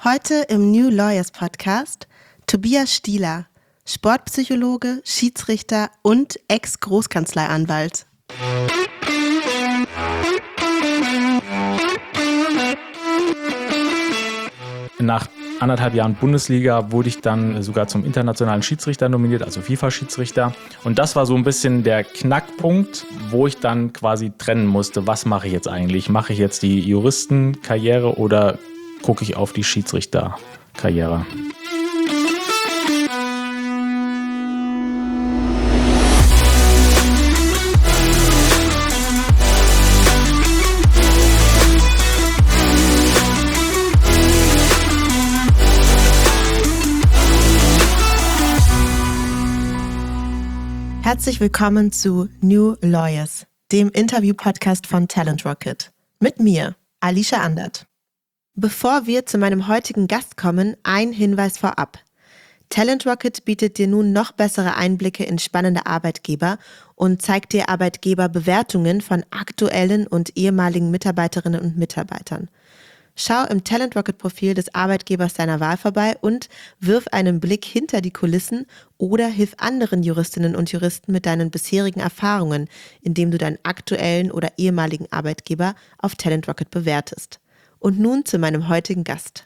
Heute im New Lawyers Podcast Tobias Stieler, Sportpsychologe, Schiedsrichter und Ex-Großkanzleianwalt. Nach 1,5 Jahren Bundesliga wurde ich dann sogar zum internationalen Schiedsrichter nominiert, also FIFA-Schiedsrichter. Und das war so ein bisschen der Knackpunkt, wo ich dann quasi trennen musste, was mache ich jetzt eigentlich? Mache ich jetzt die Juristenkarriere oder gucke ich auf die Schiedsrichterkarriere? Herzlich willkommen zu New Lawyers, dem Interview-Podcast von Talent Rocket. Mit mir, Alicia Andert. Bevor wir zu meinem heutigen Gast kommen, ein Hinweis vorab. Talent Rocket bietet dir nun noch bessere Einblicke in spannende Arbeitgeber und zeigt dir Arbeitgeberbewertungen von aktuellen und ehemaligen Mitarbeiterinnen und Mitarbeitern. Schau im Talent Rocket Profil des Arbeitgebers deiner Wahl vorbei und wirf einen Blick hinter die Kulissen oder hilf anderen Juristinnen und Juristen mit deinen bisherigen Erfahrungen, indem du deinen aktuellen oder ehemaligen Arbeitgeber auf Talent Rocket bewertest. Und nun zu meinem heutigen Gast.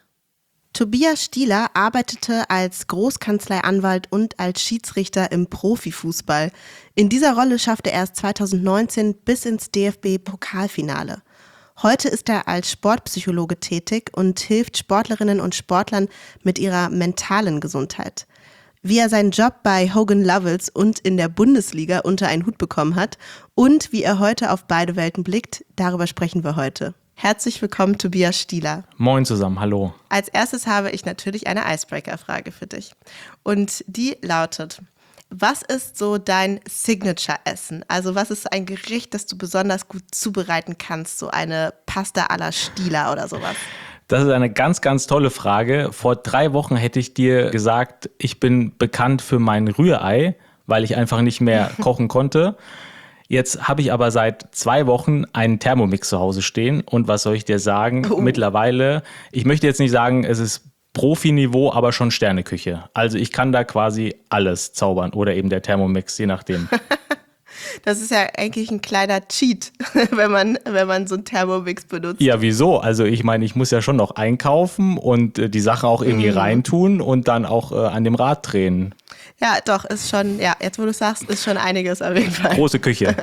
Tobias Stieler arbeitete als Großkanzleianwalt und als Schiedsrichter im Profifußball. In dieser Rolle schaffte er es 2019 bis ins DFB-Pokalfinale. Heute ist er als Sportpsychologe tätig und hilft Sportlerinnen und Sportlern mit ihrer mentalen Gesundheit. Wie er seinen Job bei Hogan Lovells und in der Bundesliga unter einen Hut bekommen hat und wie er heute auf beide Welten blickt, darüber sprechen wir heute. Herzlich willkommen, Tobias Stieler. Moin zusammen, hallo. Als erstes habe ich natürlich eine Icebreaker-Frage für dich. Und die lautet: Was ist so dein Signature-Essen? Also was ist ein Gericht, das du besonders gut zubereiten kannst? So eine Pasta à la Stieler oder sowas? Das ist eine ganz, ganz tolle Frage. Vor 3 Wochen hätte ich dir gesagt, ich bin bekannt für mein Rührei, weil ich einfach nicht mehr kochen konnte. Jetzt habe ich aber seit 2 Wochen einen Thermomix zu Hause stehen. Und was soll ich dir sagen? Mittlerweile, ich möchte jetzt nicht sagen, es ist Profiniveau, aber schon Sterneküche. Also ich kann da quasi alles zaubern oder eben der Thermomix, je nachdem. Das ist ja eigentlich ein kleiner Cheat, wenn man so einen Thermomix benutzt. Ja, wieso? Also ich meine, ich muss ja schon noch einkaufen und die Sachen auch irgendwie reintun und dann auch an dem Rad drehen. Ja, doch, ist schon, ja, jetzt wo du sagst, ist schon einiges auf jeden Fall. Große Küche.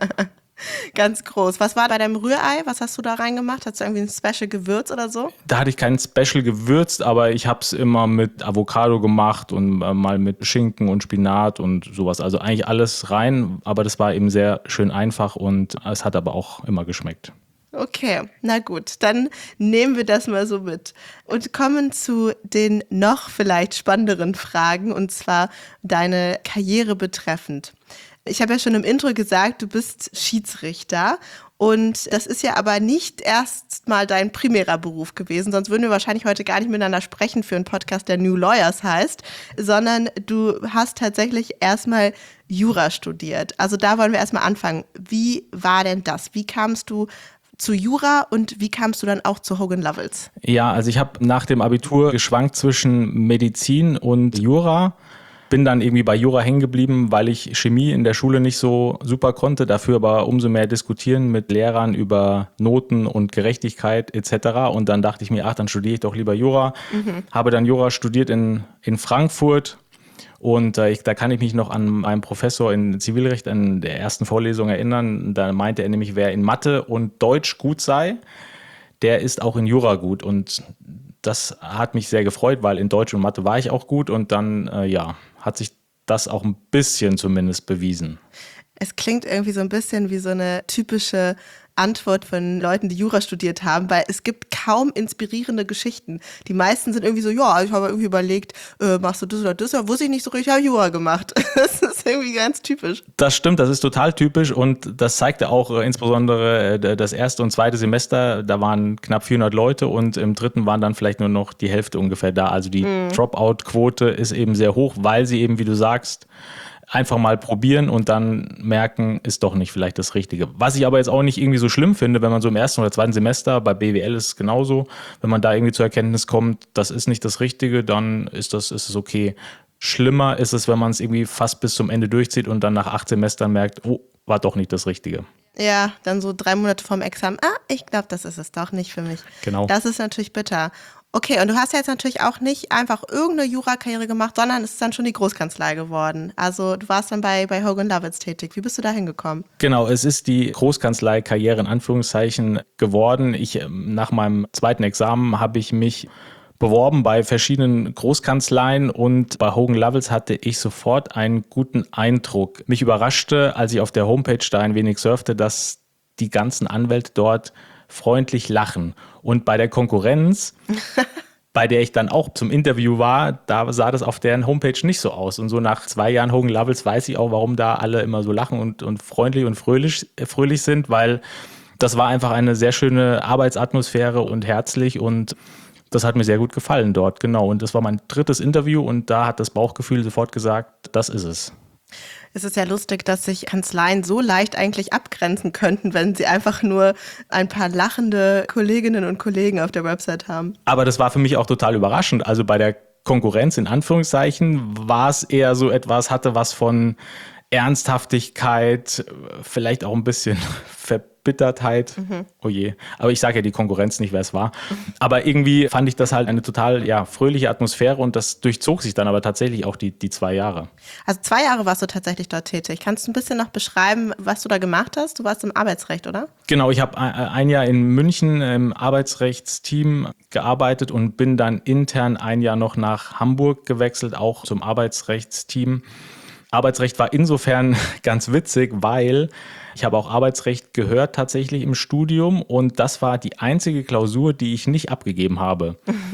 Ganz groß. Was war bei deinem Rührei? Was hast du da reingemacht? Hast du irgendwie ein Special-Gewürz oder so? Da hatte ich kein Special gewürzt, aber ich habe es immer mit Avocado gemacht und mal mit Schinken und Spinat und sowas. Also eigentlich alles rein, aber das war eben sehr schön einfach und es hat aber auch immer geschmeckt. Okay, na gut, dann nehmen wir das mal so mit und kommen zu den noch vielleicht spannenderen Fragen, und zwar deine Karriere betreffend. Ich habe ja schon im Intro gesagt, du bist Schiedsrichter und das ist ja aber nicht erst mal dein primärer Beruf gewesen, sonst würden wir wahrscheinlich heute gar nicht miteinander sprechen für einen Podcast, der New Lawyers heißt, sondern du hast tatsächlich erstmal Jura studiert. Also da wollen wir erstmal anfangen. Wie war denn das? Wie kamst du zu Jura und wie kamst du dann auch zu Hogan Lovells? Ja, also ich habe nach dem Abitur geschwankt zwischen Medizin und Jura. Bin dann irgendwie bei Jura hängen geblieben, weil ich Chemie in der Schule nicht so super konnte, dafür aber umso mehr diskutieren mit Lehrern über Noten und Gerechtigkeit etc. Und dann dachte ich mir, dann studiere ich doch lieber Jura. Habe dann Jura studiert in Frankfurt und da kann ich mich noch an meinen Professor in Zivilrecht in der ersten Vorlesung erinnern. Da meinte er nämlich, wer in Mathe und Deutsch gut sei, der ist auch in Jura gut. Und das hat mich sehr gefreut, weil in Deutsch und Mathe war ich auch gut und dann, hat sich das auch ein bisschen zumindest bewiesen. Es klingt irgendwie so ein bisschen wie so eine typische Antwort von Leuten, die Jura studiert haben, weil es gibt kaum inspirierende Geschichten. Die meisten sind irgendwie so, ja, ich habe irgendwie überlegt, machst du das oder das? Ja, wusste ich nicht so richtig, habe Jura gemacht. Das ist irgendwie ganz typisch. Das stimmt, das ist total typisch und das zeigte auch insbesondere das erste und zweite Semester, da waren knapp 400 Leute und im dritten waren dann vielleicht nur noch die Hälfte ungefähr da. Also die Dropout-Quote ist eben sehr hoch, weil sie eben, wie du sagst, einfach mal probieren und dann merken, ist doch nicht vielleicht das Richtige. Was ich aber jetzt auch nicht irgendwie so schlimm finde, wenn man so im ersten oder zweiten Semester, bei BWL ist es genauso, wenn man da irgendwie zur Erkenntnis kommt, das ist nicht das Richtige, dann ist es okay. Schlimmer ist es, wenn man es irgendwie fast bis zum Ende durchzieht und dann nach 8 Semestern merkt, oh, war doch nicht das Richtige. Ja, dann so 3 Monate vorm Examen. Ich glaube, das ist es doch nicht für mich. Genau. Das ist natürlich bitter. Okay, und du hast ja jetzt natürlich auch nicht einfach irgendeine Jura-Karriere gemacht, sondern es ist dann schon die Großkanzlei geworden. Also du warst dann bei Hogan Lovells tätig. Wie bist du da hingekommen? Genau, es ist die Großkanzlei-Karriere in Anführungszeichen geworden. Nach meinem zweiten Examen habe ich mich beworben bei verschiedenen Großkanzleien und bei Hogan Lovells hatte ich sofort einen guten Eindruck. Mich überraschte, als ich auf der Homepage da ein wenig surfte, dass die ganzen Anwälte dort freundlich lachen. Und bei der Konkurrenz, bei der ich dann auch zum Interview war, da sah das auf deren Homepage nicht so aus. Und so nach 2 Jahren Hogan Lovells weiß ich auch, warum da alle immer so lachen und freundlich und fröhlich sind, weil das war einfach eine sehr schöne Arbeitsatmosphäre und herzlich und das hat mir sehr gut gefallen dort, genau. Und das war mein 3. Interview und da hat das Bauchgefühl sofort gesagt, das ist es. Es ist ja lustig, dass sich Kanzleien so leicht eigentlich abgrenzen könnten, wenn sie einfach nur ein paar lachende Kolleginnen und Kollegen auf der Website haben. Aber das war für mich auch total überraschend. Also bei der Konkurrenz in Anführungszeichen war es eher so etwas, hatte was von Ernsthaftigkeit, vielleicht auch ein bisschen Verbittertheit. Oh je. Aber ich sage ja die Konkurrenz nicht, wer es war. Aber irgendwie fand ich das halt eine total fröhliche Atmosphäre und das durchzog sich dann aber tatsächlich auch die 2 Jahre. Also 2 Jahre warst du tatsächlich dort tätig. Kannst du ein bisschen noch beschreiben, was du da gemacht hast? Du warst im Arbeitsrecht, oder? Genau, ich habe ein Jahr in München im Arbeitsrechtsteam gearbeitet und bin dann intern ein Jahr noch nach Hamburg gewechselt, auch zum Arbeitsrechtsteam. Arbeitsrecht war insofern ganz witzig, weil ich habe auch Arbeitsrecht gehört tatsächlich im Studium und das war die einzige Klausur, die ich nicht abgegeben habe.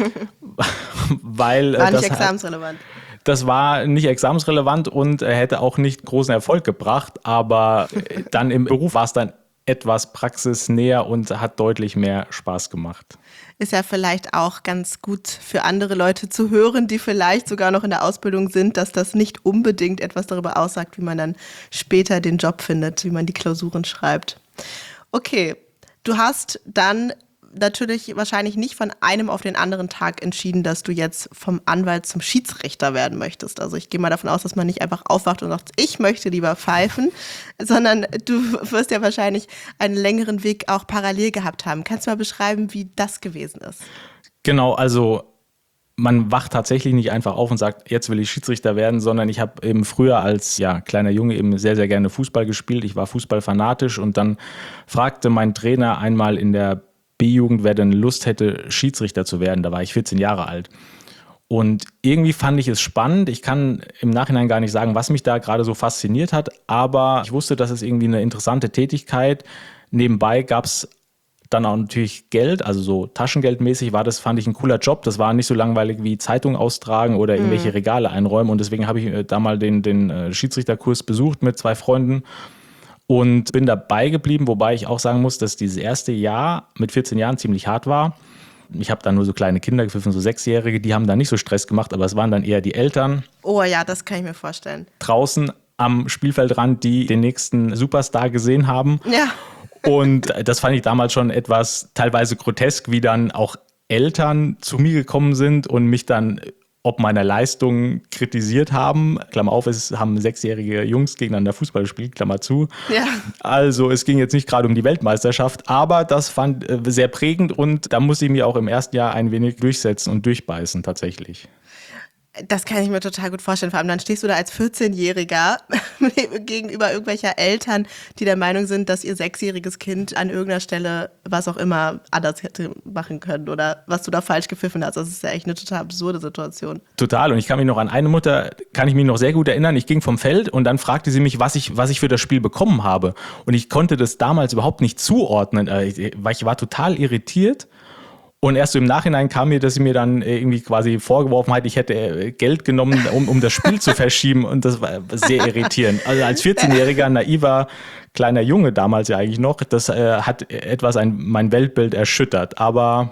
Weil, war nicht examensrelevant. Das war nicht examensrelevant und hätte auch nicht großen Erfolg gebracht, aber dann im Beruf war es dann etwas praxisnäher und hat deutlich mehr Spaß gemacht. Ist ja vielleicht auch ganz gut für andere Leute zu hören, die vielleicht sogar noch in der Ausbildung sind, dass das nicht unbedingt etwas darüber aussagt, wie man dann später den Job findet, wie man die Klausuren schreibt. Okay, du hast dann natürlich wahrscheinlich nicht von einem auf den anderen Tag entschieden, dass du jetzt vom Anwalt zum Schiedsrichter werden möchtest. Also ich gehe mal davon aus, dass man nicht einfach aufwacht und sagt, ich möchte lieber pfeifen, sondern du wirst ja wahrscheinlich einen längeren Weg auch parallel gehabt haben. Kannst du mal beschreiben, wie das gewesen ist? Genau, also man wacht tatsächlich nicht einfach auf und sagt, jetzt will ich Schiedsrichter werden, sondern ich habe eben früher als kleiner Junge eben sehr, sehr gerne Fußball gespielt. Ich war fußballfanatisch und dann fragte mein Trainer einmal in der B-Jugend, wer denn Lust hätte, Schiedsrichter zu werden. Da war ich 14 Jahre alt. Und irgendwie fand ich es spannend. Ich kann im Nachhinein gar nicht sagen, was mich da gerade so fasziniert hat, aber ich wusste, das ist irgendwie eine interessante Tätigkeit. Nebenbei gab es dann auch natürlich Geld, also so taschengeldmäßig fand ich ein cooler Job. Das war nicht so langweilig wie Zeitung austragen oder irgendwelche Regale einräumen. Und deswegen habe ich da mal den Schiedsrichterkurs besucht mit 2 Freunden. Und bin dabei geblieben, wobei ich auch sagen muss, dass dieses erste Jahr mit 14 Jahren ziemlich hart war. Ich habe da nur so kleine Kinder gepfiffen, so 6-Jährige, die haben da nicht so Stress gemacht, aber es waren dann eher die Eltern. Oh ja, das kann ich mir vorstellen. Draußen am Spielfeldrand, die den nächsten Superstar gesehen haben. Ja. Und das fand ich damals schon etwas teilweise grotesk, wie dann auch Eltern zu mir gekommen sind und mich dann ob meiner Leistung kritisiert haben. Klammer auf, es haben 6-jährige Jungs gegeneinander Fußball gespielt, Klammer zu. Ja. Also es ging jetzt nicht gerade um die Weltmeisterschaft, aber das fand sehr prägend und da musste ich mir auch im ersten Jahr ein wenig durchsetzen und durchbeißen tatsächlich. Das kann ich mir total gut vorstellen. Vor allem dann stehst du da als 14-Jähriger gegenüber irgendwelcher Eltern, die der Meinung sind, dass ihr 6-jähriges Kind an irgendeiner Stelle was auch immer anders hätte machen können oder was du da falsch gepfiffen hast. Das ist ja echt eine total absurde Situation. Total. Und ich kann mich noch an eine Mutter, noch sehr gut erinnern. Ich ging vom Feld und dann fragte sie mich, was ich für das Spiel bekommen habe. Und ich konnte das damals überhaupt nicht zuordnen, weil ich war total irritiert. Und erst so im Nachhinein kam mir, dass sie mir dann irgendwie quasi vorgeworfen hat, ich hätte Geld genommen, um das Spiel zu verschieben. Und das war sehr irritierend. Also als 14-jähriger, naiver, kleiner Junge damals ja eigentlich noch, das hat etwas mein Weltbild erschüttert. Aber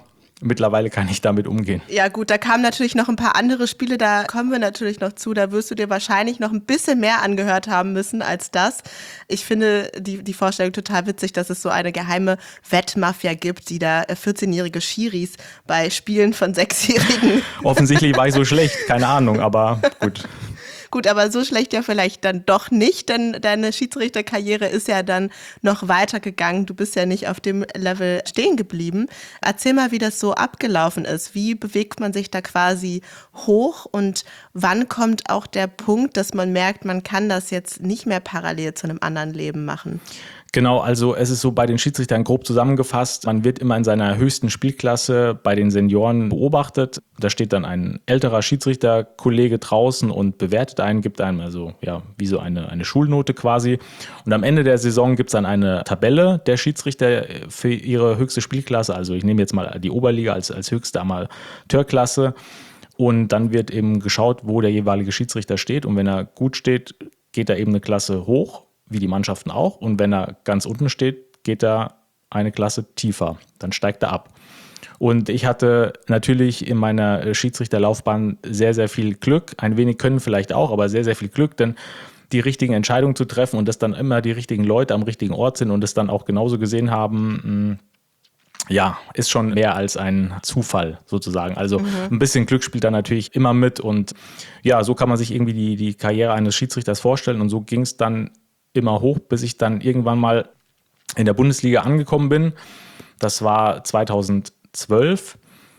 mittlerweile kann ich damit umgehen. Ja gut, da kamen natürlich noch ein paar andere Spiele, da kommen wir natürlich noch zu. Da wirst du dir wahrscheinlich noch ein bisschen mehr angehört haben müssen als das. Ich finde die Vorstellung total witzig, dass es so eine geheime Wettmafia gibt, die da 14-jährige Schiris bei Spielen von 6-Jährigen. Offensichtlich war ich so schlecht, keine Ahnung, aber gut. Gut, aber so schlecht ja vielleicht dann doch nicht, denn deine Schiedsrichterkarriere ist ja dann noch weitergegangen. Du bist ja nicht auf dem Level stehen geblieben. Erzähl mal, wie das so abgelaufen ist. Wie bewegt man sich da quasi hoch und wann kommt auch der Punkt, dass man merkt, man kann das jetzt nicht mehr parallel zu einem anderen Leben machen? Genau, also es ist so bei den Schiedsrichtern grob zusammengefasst. Man wird immer in seiner höchsten Spielklasse bei den Senioren beobachtet. Da steht dann ein älterer Schiedsrichterkollege draußen und bewertet einen, gibt einem also ja wie so eine Schulnote quasi. Und am Ende der Saison gibt es dann eine Tabelle der Schiedsrichter für ihre höchste Spielklasse. Also ich nehme jetzt mal die Oberliga als höchste Amateurklasse. Und dann wird eben geschaut, wo der jeweilige Schiedsrichter steht. Und wenn er gut steht, geht er eben eine Klasse hoch, wie die Mannschaften auch. Und wenn er ganz unten steht, geht er eine Klasse tiefer. Dann steigt er ab. Und ich hatte natürlich in meiner Schiedsrichterlaufbahn sehr, sehr viel Glück. Ein wenig Können vielleicht auch, aber sehr, sehr viel Glück, denn die richtigen Entscheidungen zu treffen und dass dann immer die richtigen Leute am richtigen Ort sind und es dann auch genauso gesehen haben, ja, ist schon mehr als ein Zufall sozusagen. Also ein bisschen Glück spielt da natürlich immer mit. Und ja, so kann man sich irgendwie die Karriere eines Schiedsrichters vorstellen. Und so ging es dann immer hoch, bis ich dann irgendwann mal in der Bundesliga angekommen bin. Das war 2012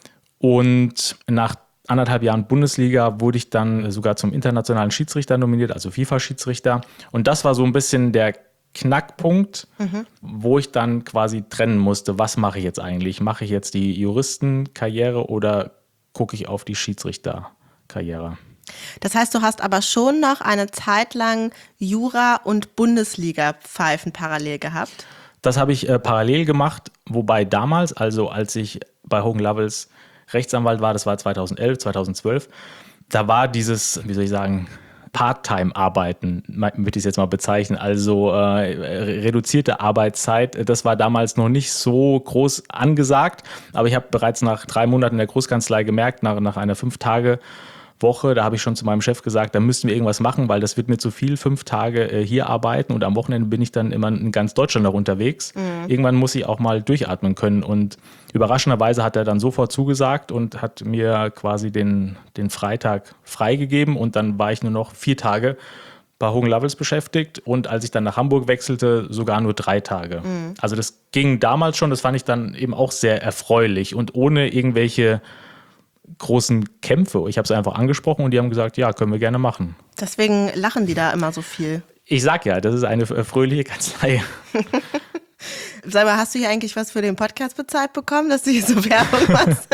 und nach 1,5 Jahren Bundesliga wurde ich dann sogar zum internationalen Schiedsrichter nominiert, also FIFA-Schiedsrichter. Und das war so ein bisschen der Knackpunkt, wo ich dann quasi trennen musste, was mache ich jetzt eigentlich? Mache ich jetzt die Juristenkarriere oder gucke ich auf die Schiedsrichterkarriere? Das heißt, du hast aber schon noch eine Zeit lang Jura- und Bundesliga-Pfeifen parallel gehabt? Das habe ich parallel gemacht, wobei damals, also als ich bei Hogan Lovells Rechtsanwalt war, das war 2011, 2012, da war dieses, wie soll ich sagen, Part-Time-Arbeiten, würde ich es jetzt mal bezeichnen, also reduzierte Arbeitszeit, das war damals noch nicht so groß angesagt, aber ich habe bereits nach 3 Monaten in der Großkanzlei gemerkt, nach einer 5-Tage-Woche, da habe ich schon zu meinem Chef gesagt, da müssten wir irgendwas machen, weil das wird mir zu viel, 5 Tage hier arbeiten und am Wochenende bin ich dann immer in ganz Deutschland noch unterwegs. Irgendwann muss ich auch mal durchatmen können und überraschenderweise hat er dann sofort zugesagt und hat mir quasi den Freitag freigegeben und dann war ich nur noch 4 Tage bei Hogan Lovells beschäftigt und als ich dann nach Hamburg wechselte, sogar nur 3 Tage. Also das ging damals schon, das fand ich dann eben auch sehr erfreulich und ohne irgendwelche großen Kämpfe. Ich habe es einfach angesprochen und die haben gesagt, ja, können wir gerne machen. Deswegen lachen die da immer so viel. Ich sag ja, das ist eine fröhliche Kanzlei. Sag mal, hast du hier eigentlich was für den Podcast bezahlt bekommen, dass du hier so Werbung machst?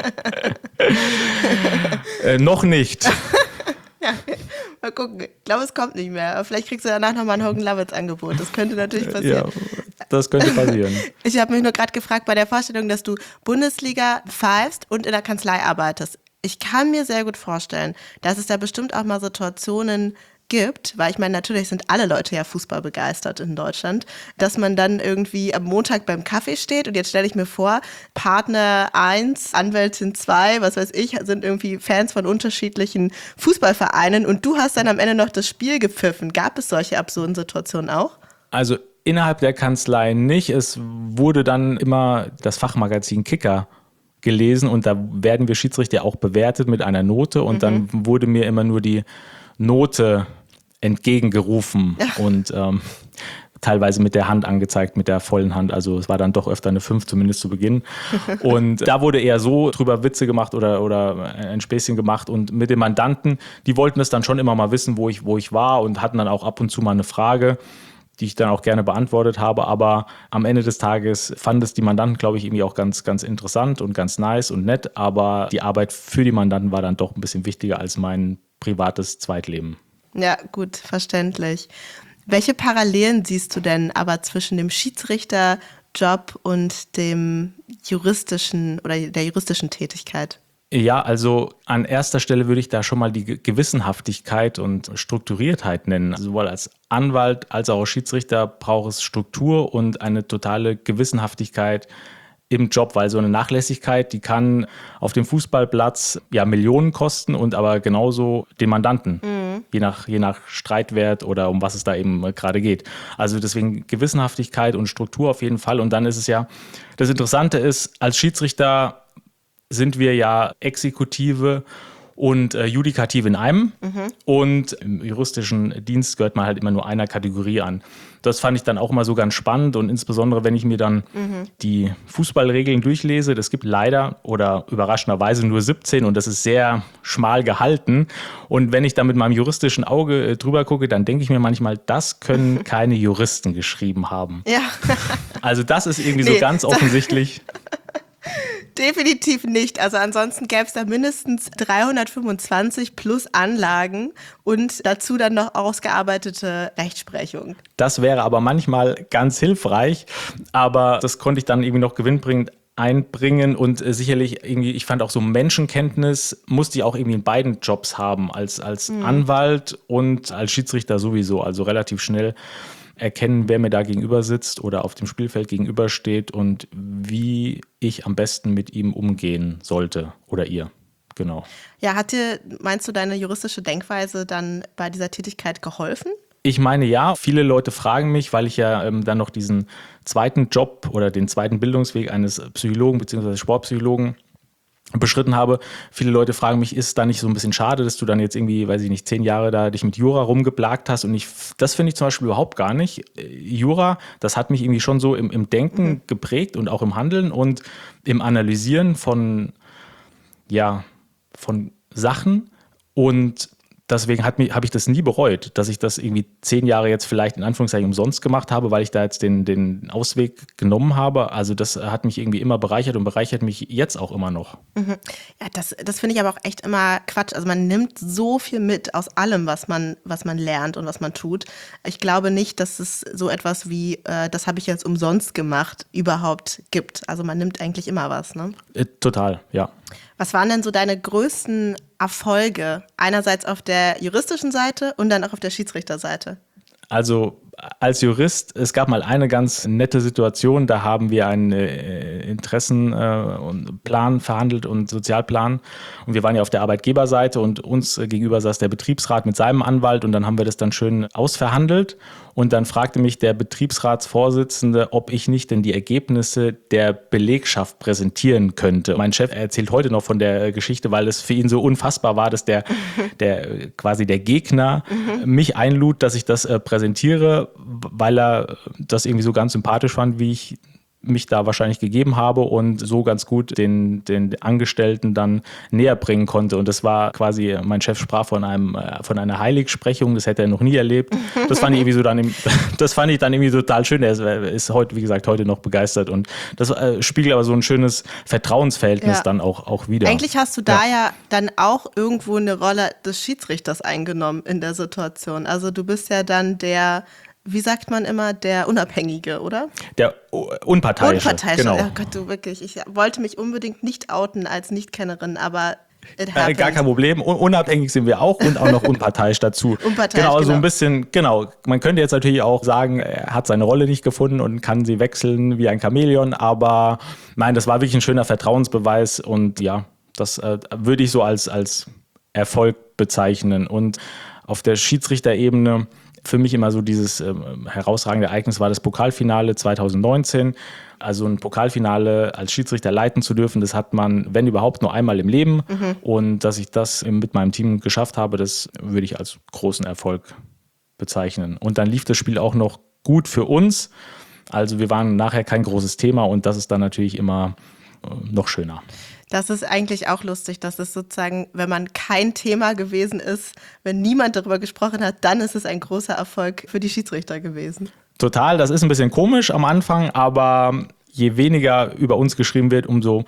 Noch nicht. Ja, mal gucken. Ich glaube, es kommt nicht mehr. Aber vielleicht kriegst du danach nochmal ein Hogan Lovells Angebot. Das könnte natürlich passieren. Ja, das könnte passieren. Ich habe mich nur gerade gefragt bei der Vorstellung, dass du Bundesliga pfeifst und in der Kanzlei arbeitest. Ich kann mir sehr gut vorstellen, dass es da bestimmt auch mal Situationen gibt, weil ich meine, natürlich sind alle Leute ja Fußball begeistert in Deutschland, dass man dann irgendwie am Montag beim Kaffee steht und jetzt stelle ich mir vor, Partner 1, Anwältin 2, was weiß ich, sind irgendwie Fans von unterschiedlichen Fußballvereinen und du hast dann am Ende noch das Spiel gepfiffen. Gab es solche absurden Situationen auch? Also innerhalb der Kanzlei nicht. Es wurde dann immer das Fachmagazin Kicker gelesen und da werden wir Schiedsrichter auch bewertet mit einer Note und dann wurde mir immer nur die Note entgegengerufen und teilweise mit der Hand angezeigt, mit der vollen Hand. Also es war dann doch öfter eine 5, zumindest zu Beginn. Und da wurde eher so drüber Witze gemacht oder ein Späßchen gemacht. Und mit den Mandanten, die wollten es dann schon immer mal wissen, wo ich war und hatten dann auch ab und zu mal eine Frage, die ich dann auch gerne beantwortet habe. Aber am Ende des Tages fanden es die Mandanten, glaube ich, irgendwie auch ganz, ganz interessant und ganz nice und nett. Aber die Arbeit für die Mandanten war dann doch ein bisschen wichtiger als mein privates Zweitleben. Ja, gut, verständlich. Welche Parallelen siehst du denn aber zwischen dem Schiedsrichterjob und dem juristischen oder der juristischen Tätigkeit? Ja, also an erster Stelle würde ich da schon mal die Gewissenhaftigkeit und Strukturiertheit nennen. Sowohl als Anwalt als auch als Schiedsrichter braucht es Struktur und eine totale Gewissenhaftigkeit im Job, weil so eine Nachlässigkeit, die kann auf dem Fußballplatz ja Millionen kosten und aber genauso den Mandanten, je nach Streitwert oder um was es da eben gerade geht. Also deswegen Gewissenhaftigkeit und Struktur auf jeden Fall. Und dann ist es ja, das Interessante ist, als Schiedsrichter sind wir ja Exekutive und Judikative in einem. Und im juristischen Dienst gehört man halt immer nur einer Kategorie an. Das fand ich dann auch immer so ganz spannend und insbesondere, wenn ich mir dann die Fußballregeln durchlese, das gibt leider oder überraschenderweise nur 17 und das ist sehr schmal gehalten. Und wenn ich da mit meinem juristischen Auge drüber gucke, dann denke ich mir manchmal, das können keine Juristen geschrieben haben. Ja. Also das ist irgendwie so ganz offensichtlich. Definitiv nicht. Also ansonsten gäbe es da mindestens 325 plus Anlagen und dazu dann noch ausgearbeitete Rechtsprechung. Das wäre aber manchmal ganz hilfreich, aber das konnte ich dann irgendwie noch gewinnbringend einbringen und sicherlich irgendwie, ich fand auch so Menschenkenntnis musste ich auch irgendwie in beiden Jobs haben, als Anwalt und als Schiedsrichter sowieso, also relativ schnell erkennen, wer mir da gegenüber sitzt oder auf dem Spielfeld gegenübersteht und wie ich am besten mit ihm umgehen sollte oder ihr. Genau. Ja, hat dir, meinst du, deine juristische Denkweise dann bei dieser Tätigkeit geholfen? Ich meine ja, viele Leute fragen mich, weil ich ja dann noch diesen zweiten Job oder den zweiten Bildungsweg eines Psychologen bzw. Sportpsychologen beschritten habe. Viele Leute fragen mich, ist da nicht so ein bisschen schade, dass du dann jetzt irgendwie, weiß ich nicht, 10 Jahre da dich mit Jura rumgeplagt hast und das finde ich zum Beispiel überhaupt gar nicht. Jura, das hat mich irgendwie schon so im Denken geprägt und auch im Handeln und im Analysieren von Sachen und deswegen habe ich das nie bereut, dass ich das irgendwie 10 Jahre jetzt vielleicht in Anführungszeichen umsonst gemacht habe, weil ich da jetzt den Ausweg genommen habe. Also das hat mich irgendwie immer bereichert und bereichert mich jetzt auch immer noch. Ja, das finde ich aber auch echt immer Quatsch. Also man nimmt so viel mit aus allem, was man lernt und was man tut. Ich glaube nicht, dass es so etwas wie, das habe ich jetzt umsonst gemacht, überhaupt gibt. Also man nimmt eigentlich immer was, ne? Total, ja. Was waren denn so deine größten Erfolge? Einerseits auf der juristischen Seite und dann auch auf der Schiedsrichterseite. Also als Jurist, es gab mal eine ganz nette Situation, da haben wir einen Interessenplan verhandelt und Sozialplan und wir waren ja auf der Arbeitgeberseite und uns gegenüber saß der Betriebsrat mit seinem Anwalt und dann haben wir das dann schön ausverhandelt und dann fragte mich der Betriebsratsvorsitzende, ob ich nicht denn die Ergebnisse der Belegschaft präsentieren könnte. Mein Chef erzählt heute noch von der Geschichte, weil es für ihn so unfassbar war, dass der quasi der Gegner mich einlud, dass ich das präsentiere, weil er das irgendwie so ganz sympathisch fand, wie ich mich da wahrscheinlich gegeben habe und so ganz gut den Angestellten dann näher bringen konnte. Und das war quasi, mein Chef sprach von einer Heiligsprechung, das hätte er noch nie erlebt. Das fand ich dann irgendwie total schön. Er ist heute, wie gesagt, heute noch begeistert. Und das spiegelt aber so ein schönes Vertrauensverhältnis dann auch wieder. Eigentlich hast du da ja dann auch irgendwo eine Rolle des Schiedsrichters eingenommen in der Situation. Also du bist ja dann wie sagt man immer, der Unabhängige, oder? Der Unparteiische. Genau. Oh Gott, du wirklich. Ich wollte mich unbedingt nicht outen als Nichtkennerin, aber gar kein Problem. Unabhängig sind wir auch und auch noch unparteiisch dazu. Genau, so ein bisschen, genau. Man könnte jetzt natürlich auch sagen, er hat seine Rolle nicht gefunden und kann sie wechseln wie ein Chamäleon, aber nein, das war wirklich ein schöner Vertrauensbeweis und ja, das würde ich so als Erfolg bezeichnen. Und auf der Schiedsrichterebene für mich immer so dieses herausragende Ereignis war das Pokalfinale 2019. Also ein Pokalfinale als Schiedsrichter leiten zu dürfen, das hat man, wenn überhaupt, nur einmal im Leben. Und dass ich das mit meinem Team geschafft habe, das würde ich als großen Erfolg bezeichnen. Und dann lief das Spiel auch noch gut für uns. Also wir waren nachher kein großes Thema und das ist dann natürlich immer noch schöner. Das ist eigentlich auch lustig, dass es sozusagen, wenn man kein Thema gewesen ist, wenn niemand darüber gesprochen hat, dann ist es ein großer Erfolg für die Schiedsrichter gewesen. Total, das ist ein bisschen komisch am Anfang, aber je weniger über uns geschrieben wird, umso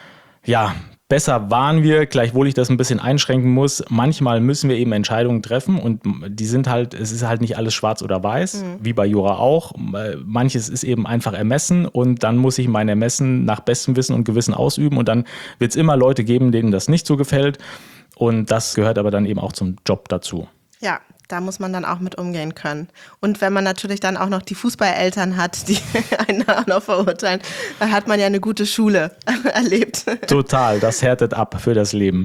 besser waren wir, gleichwohl ich das ein bisschen einschränken muss. Manchmal müssen wir eben Entscheidungen treffen und die sind halt, es ist halt nicht alles schwarz oder weiß, wie bei Jura auch. Manches ist eben einfach Ermessen und dann muss ich mein Ermessen nach bestem Wissen und Gewissen ausüben und dann wird es immer Leute geben, denen das nicht so gefällt und das gehört aber dann eben auch zum Job dazu. Ja, Da muss man dann auch mit umgehen können. Und wenn man natürlich dann auch noch die Fußballeltern hat, die einen auch noch verurteilen, dann hat man ja eine gute Schule erlebt. Total, das härtet ab für das Leben.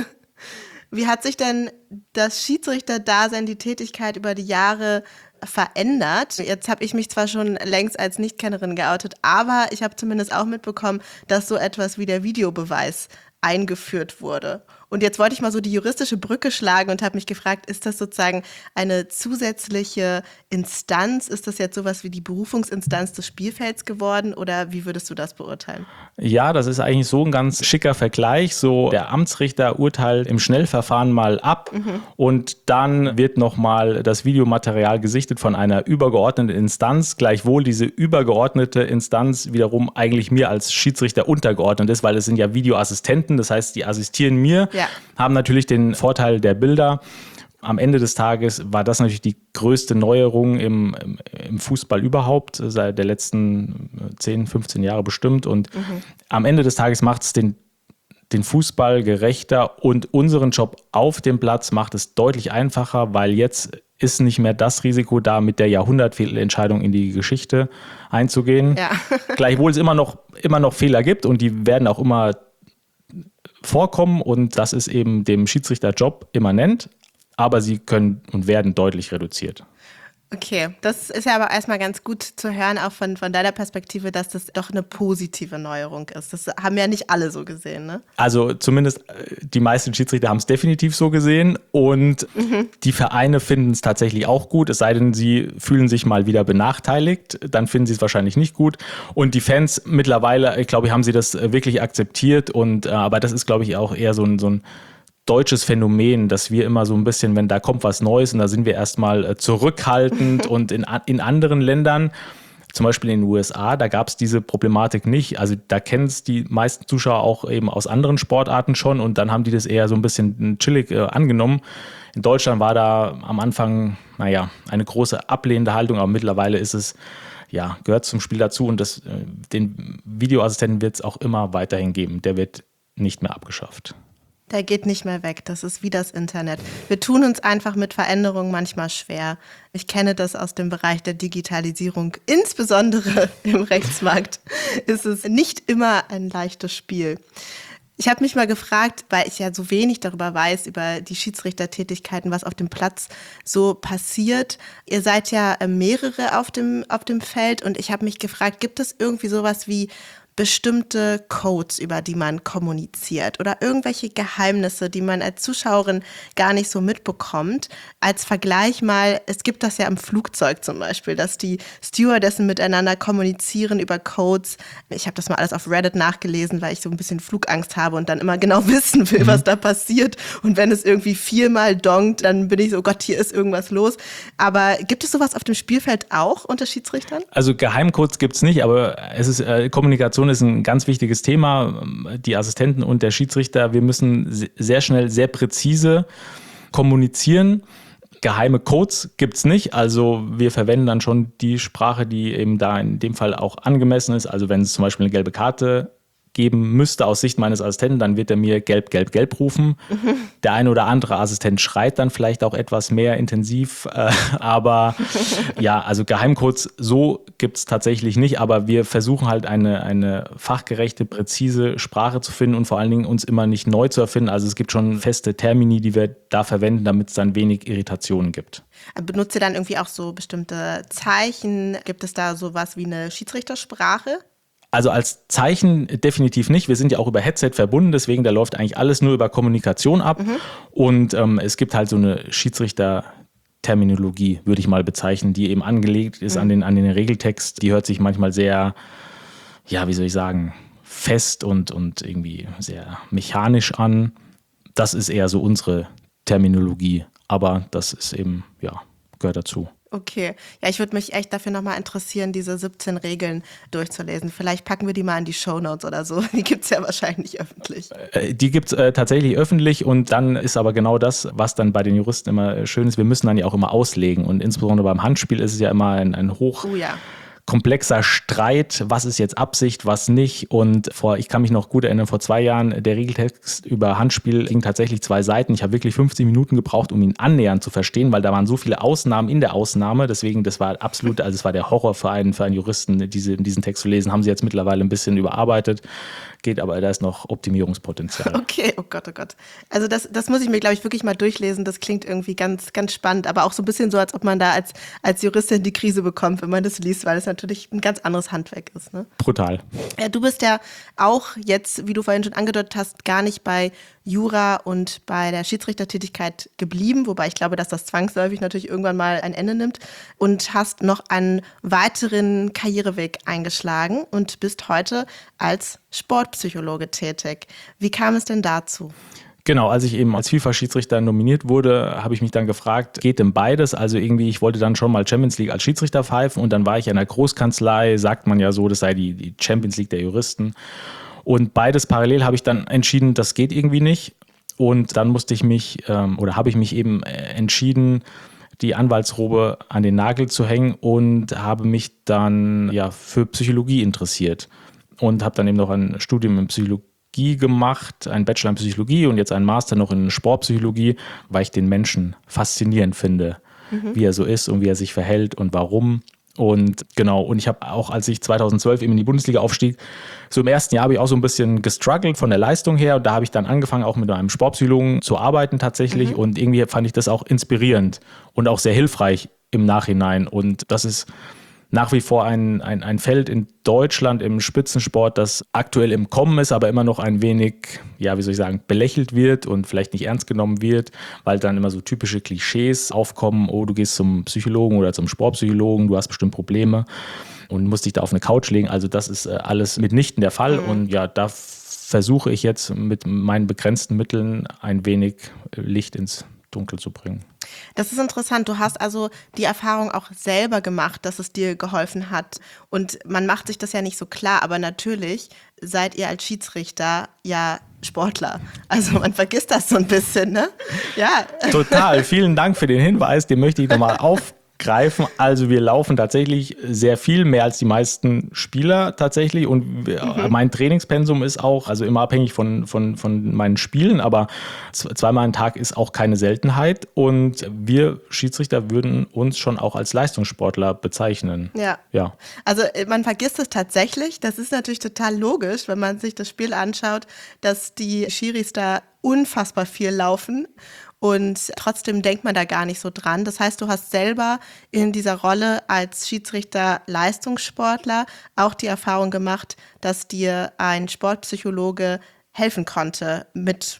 Wie hat sich denn das Schiedsrichterdasein, die Tätigkeit über die Jahre verändert? Jetzt habe ich mich zwar schon längst als Nichtkennerin geoutet, aber ich habe zumindest auch mitbekommen, dass so etwas wie der Videobeweis eingeführt wurde. Und jetzt wollte ich mal so die juristische Brücke schlagen und habe mich gefragt, ist das sozusagen eine zusätzliche Instanz? Ist das jetzt sowas wie die Berufungsinstanz des Spielfelds geworden oder wie würdest du das beurteilen? Ja, das ist eigentlich so ein ganz schicker Vergleich. So, der Amtsrichter urteilt im Schnellverfahren mal ab und dann wird nochmal das Videomaterial gesichtet von einer übergeordneten Instanz, gleichwohl diese übergeordnete Instanz wiederum eigentlich mir als Schiedsrichter untergeordnet ist, weil es sind ja Videoassistenten, das heißt, die assistieren mir, haben natürlich den Vorteil der Bilder. Am Ende des Tages war das natürlich die größte Neuerung im Fußball überhaupt, seit der letzten 10, 15 Jahre bestimmt. Und am Ende des Tages macht es den Fußball gerechter und unseren Job auf dem Platz macht es deutlich einfacher, weil jetzt ist nicht mehr das Risiko da, mit der Jahrhundertfehlentscheidung in die Geschichte einzugehen. Ja. Gleichwohl es immer noch Fehler gibt und die werden auch immer vorkommen und das ist eben dem Schiedsrichterjob immanent. Aber sie können und werden deutlich reduziert. Okay, das ist ja aber erstmal ganz gut zu hören, auch von deiner Perspektive, dass das doch eine positive Neuerung ist. Das haben ja nicht alle so gesehen, ne? Also zumindest die meisten Schiedsrichter haben es definitiv so gesehen und die Vereine finden es tatsächlich auch gut, es sei denn, sie fühlen sich mal wieder benachteiligt, dann finden sie es wahrscheinlich nicht gut. Und die Fans mittlerweile, ich glaube, haben sie das wirklich akzeptiert und aber das ist, glaube ich, auch eher so ein deutsches Phänomen, dass wir immer so ein bisschen, wenn da kommt was Neues und da sind wir erstmal zurückhaltend und in anderen Ländern, zum Beispiel in den USA, da gab es diese Problematik nicht. Also da kennen es die meisten Zuschauer auch eben aus anderen Sportarten schon und dann haben die das eher so ein bisschen chillig angenommen. In Deutschland war da am Anfang, eine große ablehnende Haltung, aber mittlerweile ist es, gehört zum Spiel dazu und den Videoassistenten wird es auch immer weiterhin geben. Der wird nicht mehr abgeschafft. Der geht nicht mehr weg, das ist wie das Internet. Wir tun uns einfach mit Veränderungen manchmal schwer. Ich kenne das aus dem Bereich der Digitalisierung, insbesondere im Rechtsmarkt ist es nicht immer ein leichtes Spiel. Ich habe mich mal gefragt, weil ich ja so wenig darüber weiß, über die Schiedsrichtertätigkeiten, was auf dem Platz so passiert. Ihr seid ja mehrere auf dem Feld und ich habe mich gefragt, gibt es irgendwie sowas wie bestimmte Codes, über die man kommuniziert oder irgendwelche Geheimnisse, die man als Zuschauerin gar nicht so mitbekommt. Als Vergleich mal, es gibt das ja im Flugzeug zum Beispiel, dass die Stewardessen miteinander kommunizieren über Codes. Ich habe das mal alles auf Reddit nachgelesen, weil ich so ein bisschen Flugangst habe und dann immer genau wissen will, was da passiert. Und wenn es irgendwie 4-mal dongt, dann bin ich so, oh Gott, hier ist irgendwas los. Aber gibt es sowas auf dem Spielfeld auch unter Schiedsrichtern? Also Geheimcodes gibt es nicht, aber es ist Kommunikation ist ein ganz wichtiges Thema. Die Assistenten und der Schiedsrichter, wir müssen sehr schnell, sehr präzise kommunizieren. Geheime Codes gibt es nicht. Also wir verwenden dann schon die Sprache, die eben da in dem Fall auch angemessen ist. Also wenn es zum Beispiel eine gelbe Karte geben müsste aus Sicht meines Assistenten, dann wird er mir gelb, gelb, gelb rufen. Der eine oder andere Assistent schreit dann vielleicht auch etwas mehr intensiv, aber also Geheimcodes so gibt es tatsächlich nicht, aber wir versuchen halt eine fachgerechte, präzise Sprache zu finden und vor allen Dingen uns immer nicht neu zu erfinden. Also es gibt schon feste Termini, die wir da verwenden, damit es dann wenig Irritationen gibt. Benutzt ihr dann irgendwie auch so bestimmte Zeichen? Gibt es da sowas wie eine Schiedsrichtersprache? Also als Zeichen definitiv nicht. Wir sind ja auch über Headset verbunden, deswegen da läuft eigentlich alles nur über Kommunikation ab. Und es gibt halt so eine Schiedsrichter-Terminologie, würde ich mal bezeichnen, die eben angelegt ist an den Regeltext. Die hört sich manchmal sehr, fest und irgendwie sehr mechanisch an. Das ist eher so unsere Terminologie. Aber das ist eben, gehört dazu. Okay. Ja, ich würde mich echt dafür nochmal interessieren, diese 17 Regeln durchzulesen. Vielleicht packen wir die mal in die Shownotes oder so. Die gibt es ja wahrscheinlich öffentlich. Die gibt es tatsächlich öffentlich und dann ist aber genau das, was dann bei den Juristen immer schön ist. Wir müssen dann ja auch immer auslegen und insbesondere beim Handspiel ist es ja immer ein komplexer Streit, was ist jetzt Absicht, was nicht. Und ich kann mich noch gut erinnern, vor 2 Jahren, der Regeltext über Handspiel ging tatsächlich 2 Seiten. Ich habe wirklich 15 Minuten gebraucht, um ihn annähernd zu verstehen, weil da waren so viele Ausnahmen in der Ausnahme. Deswegen, das war absolut, also es war der Horror für einen Juristen, diesen Text zu lesen. Haben sie jetzt mittlerweile ein bisschen überarbeitet. Geht, aber da ist noch Optimierungspotenzial. Okay, oh Gott, oh Gott. Also das muss ich mir, glaube ich, wirklich mal durchlesen. Das klingt irgendwie ganz, ganz spannend, aber auch so ein bisschen so, als ob man da als Juristin die Krise bekommt, wenn man das liest, weil es natürlich ein ganz anderes Handwerk ist. Ne? Brutal. Ja, du bist ja auch jetzt, wie du vorhin schon angedeutet hast, gar nicht bei Jura und bei der Schiedsrichtertätigkeit geblieben, wobei ich glaube, dass das zwangsläufig natürlich irgendwann mal ein Ende nimmt, und hast noch einen weiteren Karriereweg eingeschlagen und bist heute als Sportpsychologe tätig. Wie kam es denn dazu? Genau, als ich eben als FIFA-Schiedsrichter nominiert wurde, habe ich mich dann gefragt, geht denn beides? Also irgendwie, ich wollte dann schon mal Champions League als Schiedsrichter pfeifen und dann war ich in einer Großkanzlei, sagt man ja so, das sei die Champions League der Juristen. Und beides parallel habe ich dann entschieden, das geht irgendwie nicht. Und dann musste ich habe ich mich eben entschieden, die Anwaltsrobe an den Nagel zu hängen und habe mich dann für Psychologie interessiert und habe dann eben noch ein Studium in Psychologie gemacht, einen Bachelor in Psychologie und jetzt einen Master noch in Sportpsychologie, weil ich den Menschen faszinierend finde, wie er so ist und wie er sich verhält und warum. Und genau, und ich habe auch, als ich 2012 eben in die Bundesliga aufstieg, so im ersten Jahr habe ich auch so ein bisschen gestruggelt von der Leistung her. Und da habe ich dann angefangen, auch mit einem Sportpsychologen zu arbeiten tatsächlich. Und irgendwie fand ich das auch inspirierend und auch sehr hilfreich im Nachhinein. Und das ist nach wie vor ein Feld in Deutschland im Spitzensport, das aktuell im Kommen ist, aber immer noch ein wenig, belächelt wird und vielleicht nicht ernst genommen wird, weil dann immer so typische Klischees aufkommen, oh, du gehst zum Psychologen oder zum Sportpsychologen, du hast bestimmt Probleme und musst dich da auf eine Couch legen. Also das ist alles mitnichten der Fall und da versuche ich jetzt mit meinen begrenzten Mitteln ein wenig Licht ins Dunkel zu bringen. Das ist interessant. Du hast also die Erfahrung auch selber gemacht, dass es dir geholfen hat. Und man macht sich das ja nicht so klar, aber natürlich seid ihr als Schiedsrichter ja Sportler. Also man vergisst das so ein bisschen, ne? Ja. Total. Vielen Dank für den Hinweis. Den möchte ich nochmal aufgreifen. Also wir laufen tatsächlich sehr viel, mehr als die meisten Spieler tatsächlich und mein Trainingspensum ist auch, also immer abhängig von meinen Spielen, aber 2-mal am Tag ist auch keine Seltenheit und wir Schiedsrichter würden uns schon auch als Leistungssportler bezeichnen. Ja. Also man vergisst es tatsächlich, das ist natürlich total logisch, wenn man sich das Spiel anschaut, dass die Schiris da unfassbar viel laufen. Und trotzdem denkt man da gar nicht so dran. Das heißt, du hast selber in dieser Rolle als Schiedsrichter Leistungssportler auch die Erfahrung gemacht, dass dir ein Sportpsychologe helfen konnte, mit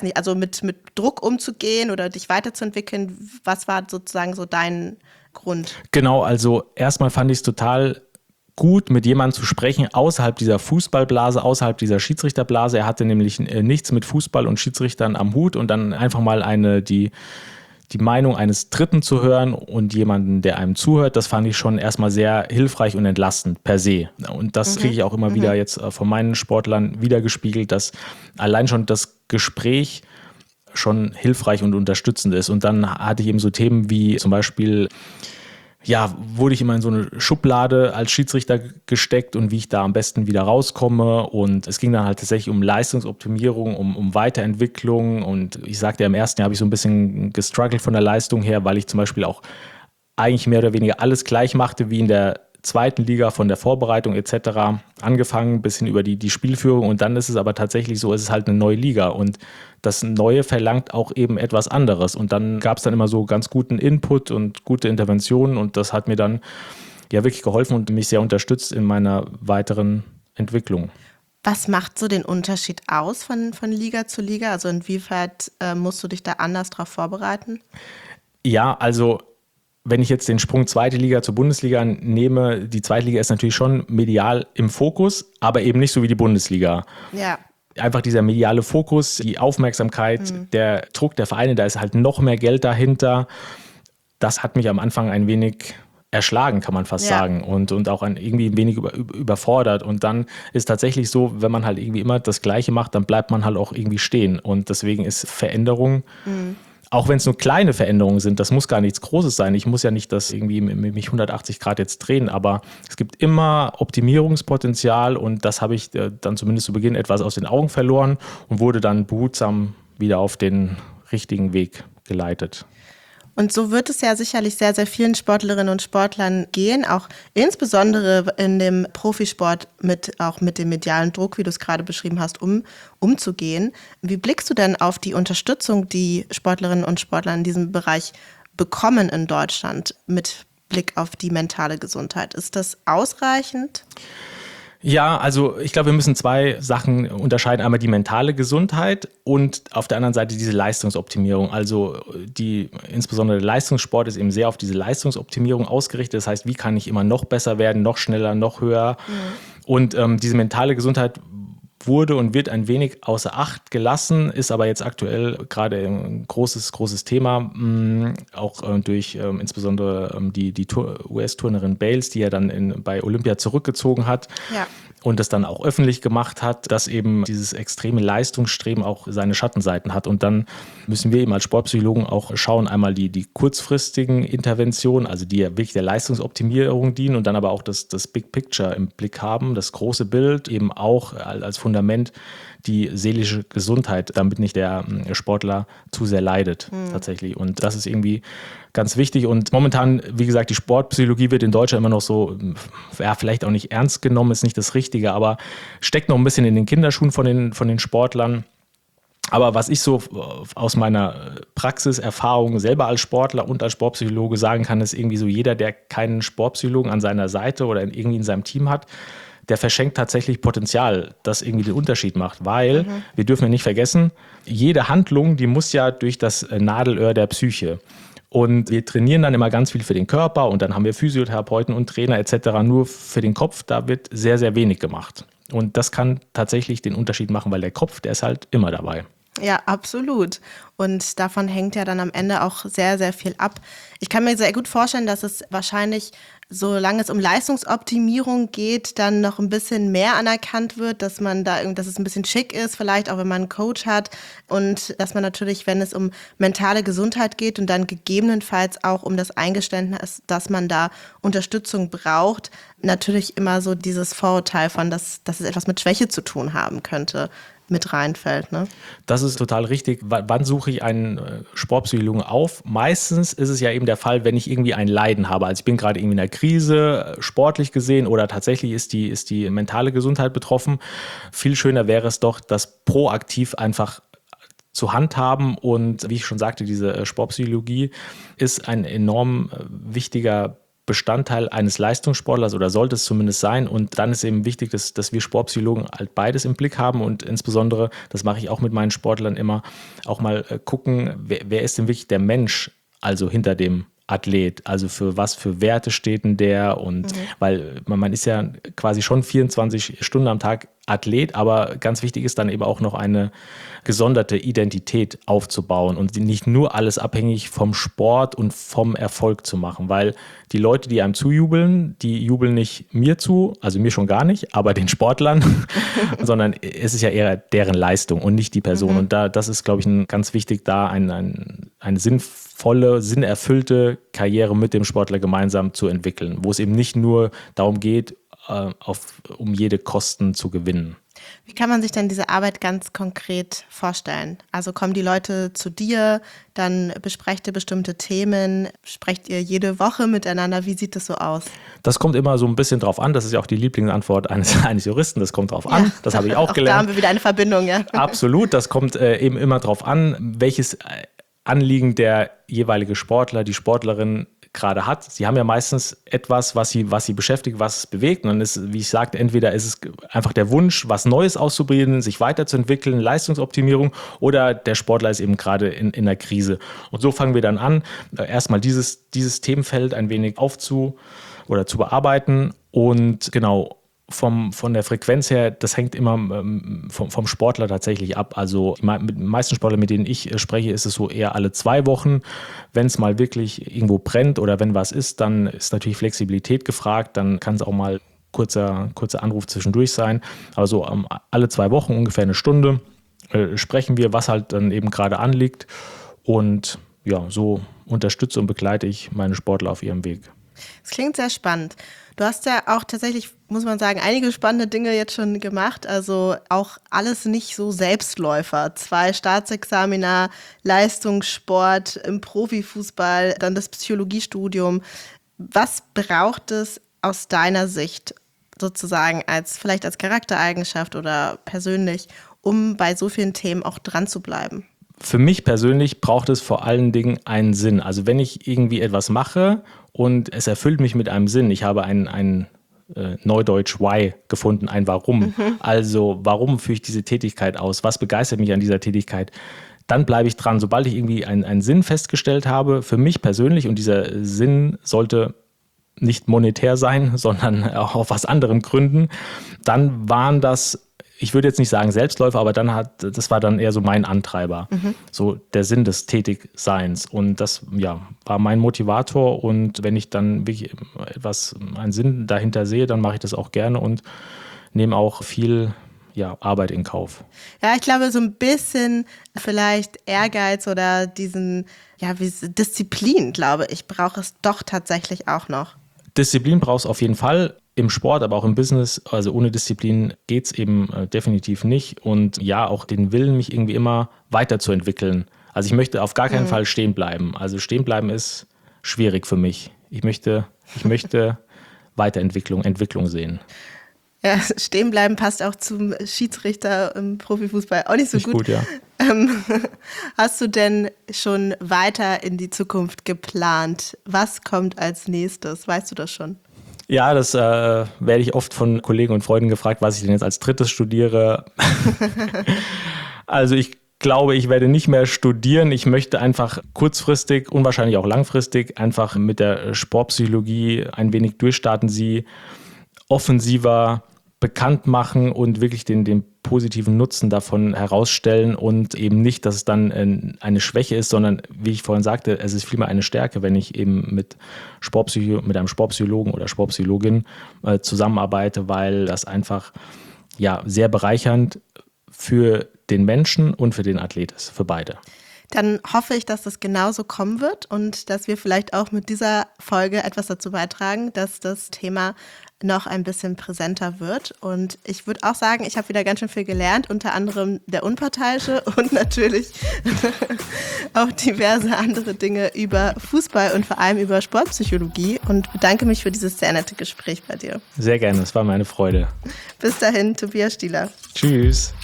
Druck umzugehen oder dich weiterzuentwickeln. Was war sozusagen so dein Grund? Genau, also erstmal fand ich es total gut, mit jemandem zu sprechen außerhalb dieser Fußballblase, außerhalb dieser Schiedsrichterblase. Er hatte nämlich nichts mit Fußball und Schiedsrichtern am Hut und dann einfach mal die Meinung eines Dritten zu hören und jemanden, der einem zuhört, das fand ich schon erstmal sehr hilfreich und entlastend per se. Und das kriege ich auch immer wieder jetzt von meinen Sportlern wiedergespiegelt, dass allein schon das Gespräch schon hilfreich und unterstützend ist. Und dann hatte ich eben so Themen wie zum Beispiel, wurde ich immer in so eine Schublade als Schiedsrichter gesteckt und wie ich da am besten wieder rauskomme. Und es ging dann halt tatsächlich um Leistungsoptimierung, um Weiterentwicklung. Und ich sagte ja, im ersten Jahr habe ich so ein bisschen gestruggelt von der Leistung her, weil ich zum Beispiel auch eigentlich mehr oder weniger alles gleich machte wie in der zweiten Liga, von der Vorbereitung etc. angefangen, bis hin über die Spielführung. Und dann ist es aber tatsächlich so, es ist halt eine neue Liga und das Neue verlangt auch eben etwas anderes. Und dann gab es dann immer so ganz guten Input und gute Interventionen und das hat mir dann wirklich geholfen und mich sehr unterstützt in meiner weiteren Entwicklung. Was macht so den Unterschied aus von Liga zu Liga? Also inwiefern musst du dich da anders drauf vorbereiten? Ja, also wenn ich jetzt den Sprung zweite Liga zur Bundesliga nehme, die zweite Liga ist natürlich schon medial im Fokus, aber eben nicht so wie die Bundesliga. Ja. Einfach dieser mediale Fokus, die Aufmerksamkeit, der Druck der Vereine, da ist halt noch mehr Geld dahinter. Das hat mich am Anfang ein wenig erschlagen, kann man fast sagen, und auch irgendwie ein wenig überfordert. Und dann ist tatsächlich so, wenn man halt irgendwie immer das Gleiche macht, dann bleibt man halt auch irgendwie stehen. Und deswegen ist Veränderung auch wenn es nur kleine Veränderungen sind, das muss gar nichts Großes sein. Ich muss ja nicht das irgendwie mich 180 Grad jetzt drehen, aber es gibt immer Optimierungspotenzial und das habe ich dann zumindest zu Beginn etwas aus den Augen verloren und wurde dann behutsam wieder auf den richtigen Weg geleitet. Und so wird es ja sicherlich sehr, sehr vielen Sportlerinnen und Sportlern gehen, auch insbesondere in dem Profisport auch mit dem medialen Druck, wie du es gerade beschrieben hast, umzugehen. Wie blickst du denn auf die Unterstützung, die Sportlerinnen und Sportler in diesem Bereich bekommen in Deutschland mit Blick auf die mentale Gesundheit? Ist das ausreichend? Ja, also ich glaube, wir müssen zwei Sachen unterscheiden. Einmal die mentale Gesundheit und auf der anderen Seite diese Leistungsoptimierung. Also insbesondere der Leistungssport ist eben sehr auf diese Leistungsoptimierung ausgerichtet. Das heißt, wie kann ich immer noch besser werden, noch schneller, noch höher? Und diese mentale Gesundheit wurde und wird ein wenig außer Acht gelassen, ist aber jetzt aktuell gerade ein großes Thema, auch durch insbesondere die US-Turnerin Bales, die ja dann bei Olympia zurückgezogen hat. Ja. Und das dann auch öffentlich gemacht hat, dass eben dieses extreme Leistungsstreben auch seine Schattenseiten hat. Und dann müssen wir eben als Sportpsychologen auch schauen, einmal die kurzfristigen Interventionen, also die ja wirklich der Leistungsoptimierung dienen und dann aber auch das Big Picture im Blick haben, das große Bild, eben auch als Fundament die seelische Gesundheit, damit nicht der Sportler zu sehr leidet tatsächlich. Und das ist irgendwie ganz wichtig. Und momentan, wie gesagt, die Sportpsychologie wird in Deutschland immer noch so, ja, vielleicht auch nicht ernst genommen, ist nicht das Richtige, aber steckt noch ein bisschen in den Kinderschuhen von den Sportlern. Aber was ich so aus meiner Praxiserfahrung selber als Sportler und als Sportpsychologe sagen kann, ist irgendwie so, jeder, der keinen Sportpsychologen an seiner Seite oder irgendwie in seinem Team hat, der verschenkt tatsächlich Potenzial, das irgendwie den Unterschied macht. Weil, wir dürfen ja nicht vergessen, jede Handlung, die muss ja durch das Nadelöhr der Psyche. Und wir trainieren dann immer ganz viel für den Körper und dann haben wir Physiotherapeuten und Trainer etc. Nur für den Kopf, da wird sehr, sehr wenig gemacht. Und das kann tatsächlich den Unterschied machen, weil der Kopf, der ist halt immer dabei. Ja, absolut. Und davon hängt ja dann am Ende auch sehr, sehr viel ab. Ich kann mir sehr gut vorstellen, dass es wahrscheinlich, solange es um Leistungsoptimierung geht, dann noch ein bisschen mehr anerkannt wird, dass es ein bisschen schick ist, vielleicht auch wenn man einen Coach hat und dass man natürlich, wenn es um mentale Gesundheit geht und dann gegebenenfalls auch um das Eingeständnis, dass man da Unterstützung braucht, natürlich immer so dieses Vorurteil von, dass es etwas mit Schwäche zu tun haben könnte, mit reinfällt, ne? Das ist total richtig. Wann suche ich einen Sportpsychologen auf? Meistens ist es ja eben der Fall, wenn ich irgendwie ein Leiden habe. Also ich bin gerade irgendwie in einer Krise, sportlich gesehen, oder tatsächlich ist die mentale Gesundheit betroffen. Viel schöner wäre es doch, das proaktiv einfach zu handhaben. Und wie ich schon sagte, diese Sportpsychologie ist ein enorm wichtiger Bestandteil eines Leistungssportlers oder sollte es zumindest sein. Und dann ist eben wichtig, dass wir Sportpsychologen halt beides im Blick haben und insbesondere, das mache ich auch mit meinen Sportlern immer, auch mal gucken, wer ist denn wirklich der Mensch, also hinter dem Athlet, also für was für Werte steht denn der und weil man ist ja quasi schon 24 Stunden am Tag Athlet, aber ganz wichtig ist dann eben auch noch eine gesonderte Identität aufzubauen und nicht nur alles abhängig vom Sport und vom Erfolg zu machen, weil die Leute, die einem zujubeln, die jubeln nicht mir zu, also mir schon gar nicht, aber den Sportlern, sondern es ist ja eher deren Leistung und nicht die Person. Und das ist, glaube ich, ganz wichtig, da eine sinnvolle, sinnerfüllte Karriere mit dem Sportler gemeinsam zu entwickeln, wo es eben nicht nur darum geht, um jede Kosten zu gewinnen. Wie kann man sich denn diese Arbeit ganz konkret vorstellen? Also kommen die Leute zu dir, dann besprecht ihr bestimmte Themen, sprecht ihr jede Woche miteinander? Wie sieht das so aus? Das kommt immer so ein bisschen drauf an. Das ist ja auch die Lieblingsantwort eines Juristen. Das kommt drauf an. Das habe ich auch gelernt. Da haben wir wieder eine Verbindung, ja. Absolut. Das kommt eben immer drauf an, welches Anliegen der jeweilige Sportler, die Sportlerin gerade hat. Sie haben ja meistens etwas, was sie beschäftigt, was es bewegt. Und dann ist, wie ich sagte, entweder ist es einfach der Wunsch, was Neues auszuprobieren, sich weiterzuentwickeln, Leistungsoptimierung, oder der Sportler ist eben gerade in einer Krise. Und so fangen wir dann an, erstmal dieses Themenfeld ein wenig zu bearbeiten. Und genau, von der Frequenz her, das hängt immer vom Sportler tatsächlich ab. Also mit den meisten Sportlern, mit denen ich spreche, ist es so eher alle 2 Wochen. Wenn es mal wirklich irgendwo brennt oder wenn was ist, dann ist natürlich Flexibilität gefragt. Dann kann es auch mal kurzer Anruf zwischendurch sein. Aber so alle 2 Wochen, ungefähr eine Stunde, sprechen wir, was halt dann eben gerade anliegt. Und ja, so unterstütze und begleite ich meine Sportler auf ihrem Weg. Das klingt sehr spannend. Du hast ja auch tatsächlich, muss man sagen, einige spannende Dinge jetzt schon gemacht. Also auch alles nicht so Selbstläufer. 2 Staatsexamina, Leistungssport im Profifußball, dann das Psychologiestudium. Was braucht es aus deiner Sicht sozusagen vielleicht als Charaktereigenschaft oder persönlich, um bei so vielen Themen auch dran zu bleiben? Für mich persönlich braucht es vor allen Dingen einen Sinn. Also wenn ich irgendwie etwas mache und es erfüllt mich mit einem Sinn, ich habe ein Neudeutsch Why gefunden, ein Warum. Also warum führe ich diese Tätigkeit aus? Was begeistert mich an dieser Tätigkeit? Dann bleibe ich dran. Sobald ich irgendwie einen Sinn festgestellt habe, für mich persönlich, und dieser Sinn sollte nicht monetär sein, sondern auch auf was anderem gründen, dann waren das, ich würde jetzt nicht sagen Selbstläufer, aber das war dann eher so mein Antreiber, so der Sinn des Tätigseins. Und das war mein Motivator. Und wenn ich dann wirklich einen Sinn dahinter sehe, dann mache ich das auch gerne und nehme auch viel Arbeit in Kauf. Ja, ich glaube, so ein bisschen vielleicht Ehrgeiz oder Disziplin, glaube ich, braucht es doch tatsächlich auch noch. Disziplin brauchst du auf jeden Fall im Sport, aber auch im Business. Also ohne Disziplin geht es eben definitiv nicht. Und ja, auch den Willen, mich irgendwie immer weiterzuentwickeln. Also ich möchte auf gar keinen Fall stehen bleiben. Also stehen bleiben ist schwierig für mich. Ich möchte Entwicklung sehen. Ja, stehen bleiben passt auch zum Schiedsrichter im Profifußball auch nicht so gut. Ja. Hast du denn schon weiter in die Zukunft geplant? Was kommt als nächstes? Weißt du das schon? Ja, das werde ich oft von Kollegen und Freunden gefragt, was ich denn jetzt als drittes studiere. Also ich glaube, ich werde nicht mehr studieren. Ich möchte einfach kurzfristig und wahrscheinlich auch langfristig einfach mit der Sportpsychologie ein wenig durchstarten, sie offensiver bekannt machen und wirklich den positiven Nutzen davon herausstellen und eben nicht, dass es dann eine Schwäche ist, sondern, wie ich vorhin sagte, es ist vielmehr eine Stärke, wenn ich eben mit einem Sportpsychologen oder Sportpsychologin zusammenarbeite, weil das einfach sehr bereichernd für den Menschen und für den Athlet ist, für beide. Dann hoffe ich, dass das genauso kommen wird und dass wir vielleicht auch mit dieser Folge etwas dazu beitragen, dass das Thema noch ein bisschen präsenter wird. Und ich würde auch sagen, ich habe wieder ganz schön viel gelernt, unter anderem der Unparteiische und natürlich auch diverse andere Dinge über Fußball und vor allem über Sportpsychologie und bedanke mich für dieses sehr nette Gespräch bei dir. Sehr gerne, es war meine Freude. Bis dahin, Tobias Stieler. Tschüss.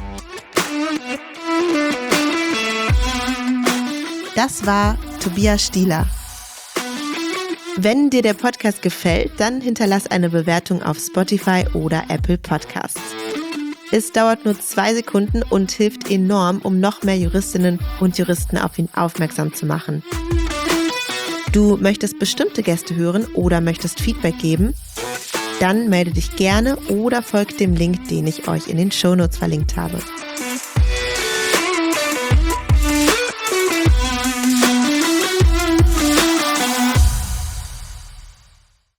Das war Tobias Stieler. Wenn dir der Podcast gefällt, dann hinterlass eine Bewertung auf Spotify oder Apple Podcasts. Es dauert nur 2 Sekunden und hilft enorm, um noch mehr Juristinnen und Juristen auf ihn aufmerksam zu machen. Du möchtest bestimmte Gäste hören oder möchtest Feedback geben? Dann melde dich gerne oder folgt dem Link, den ich euch in den Shownotes verlinkt habe.